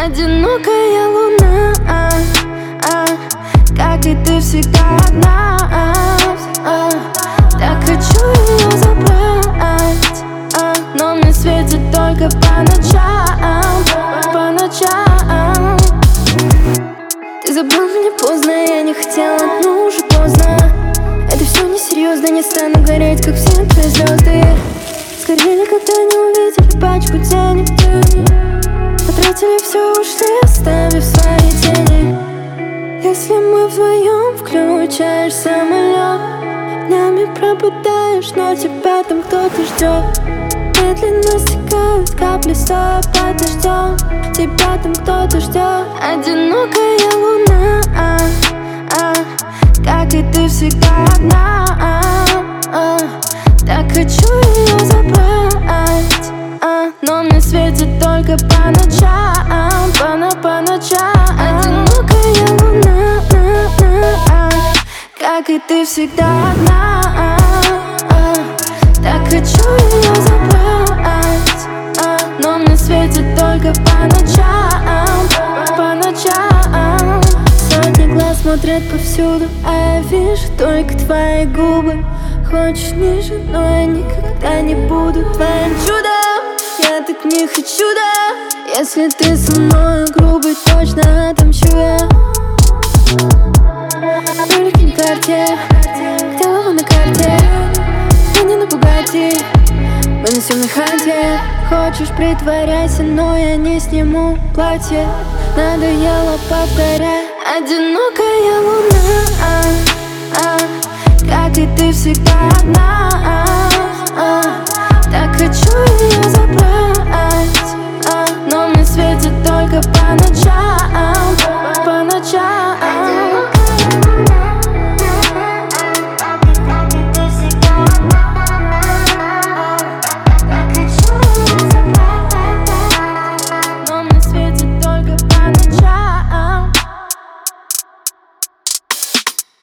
Одинокая луна, как и ты всегда одна. Так хочу ее забрать, но мне светит только по ночам, по ночам. Ты забыл меня поздно, я не хотела, но уже поздно. Это все несерьезно, не стану гореть, как все твои звезды. Сгорели, когда не увидели пачку денег в тени. Потратили все, ушли, оставив свои тени. Если мы вдвоем, включаешь самолет, днями пропадаешь, но тебя там кто-то ждет. Медленно стекают капли, стоя под дождем. Тебя там кто-то ждет. Одинокая луна, как и ты всегда одна. Так хочу ее забрать, но мне светит только по ночам, по ночам. Одинокая луна, как и ты всегда одна. Так хочу ее забрать, но мне светит только по ночам, по ночам. Сотни глаз смотрят повсюду, а я вижу только твои губы. Хочешь ниже, но я никогда не буду твоим чудом. Я так не хочу, да. Если ты со мной грубый, точно отомщу я. Ролики на карте, голова на карте, я не на Бугатти, мы на съемной хате. Хочешь, притворяйся, но я не сниму платье. Надоело повторять. Одинокая луна, как и ты всегда одна.